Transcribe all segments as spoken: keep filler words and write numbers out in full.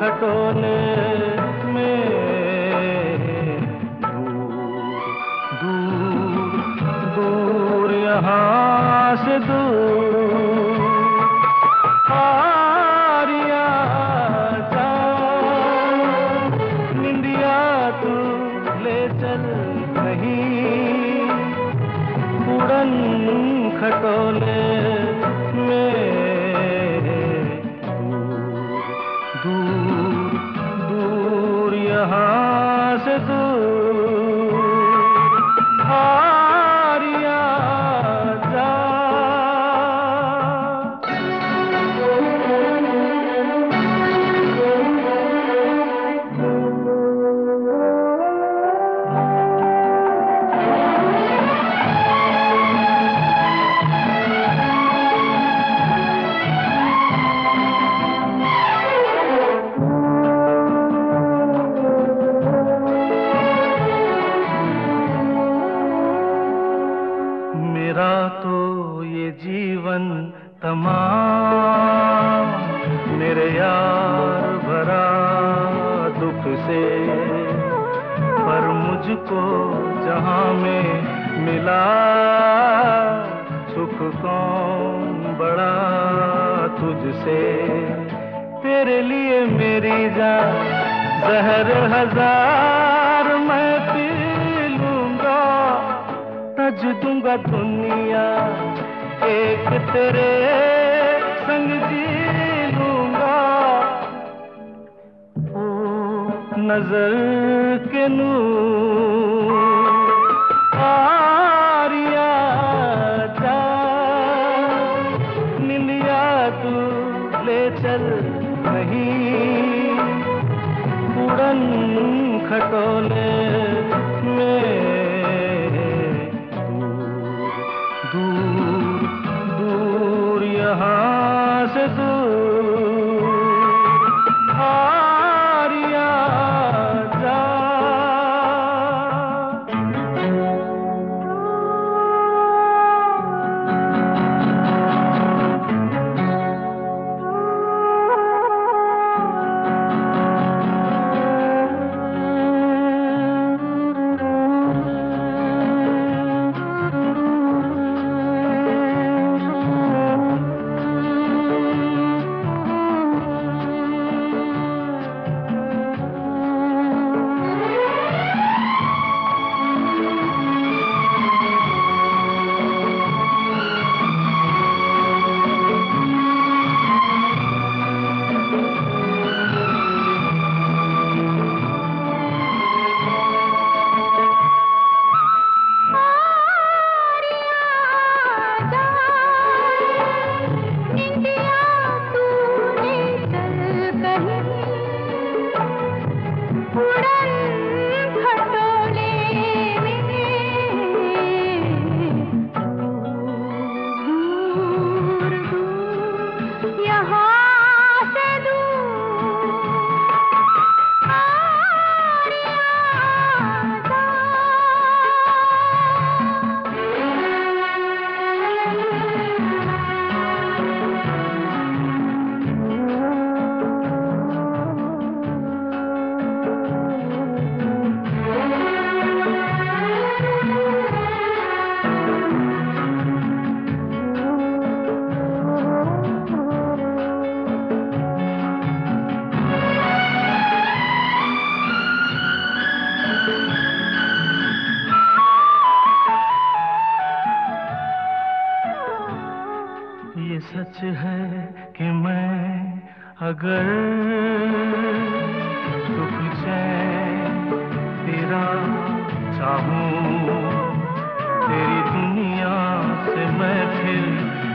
खटोले में दूर दूर दूर यहाँ से दूर आरिया जा निंदिया तू ले चल कहीं उड़न खटोले में दूर दूर यहाँ से दूर आरिया जा। मेरा तो ये जीवन तमाम मेरे यार भरा दुख से, पर मुझको जहां में मिला सुख कौन बड़ा तुझसे। तेरे लिए मेरी जान जहर हजार मैं पी लूंगा, तज दूंगा दुनिया एक तेरे संग जी लूंगा। ओ नजर के नूर आरिया जा निंदिया तू ले चल कहीं उड़न खटोले में दूर दूर यहाँ से दूर आरिया जा। ये सच है कि मैं अगर सुख चैन तेरा चाहूं, तेरी दुनिया से मैं फिर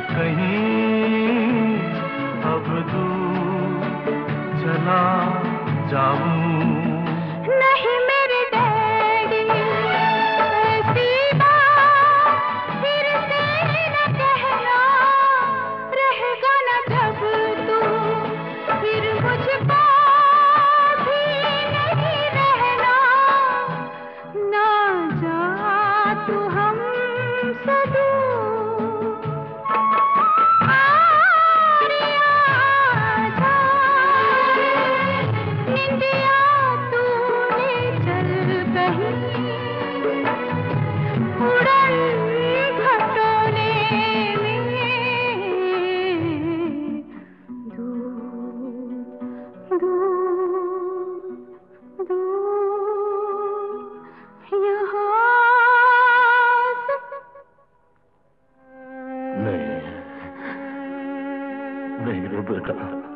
कहीं अब दूर चला जाऊं। नहीं मेरे डैडी ऐसी बात फिर से न कहना, रहेगा न जब तू फिर मुझको भी नहीं रहना। ना जा तू हमसे दूर आरिया जा। बेटा,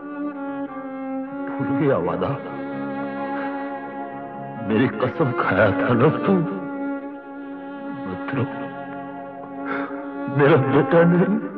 भूल गया वादा? मेरी कसम खाया था ना तू? मतलब मेरा बेटा नहीं,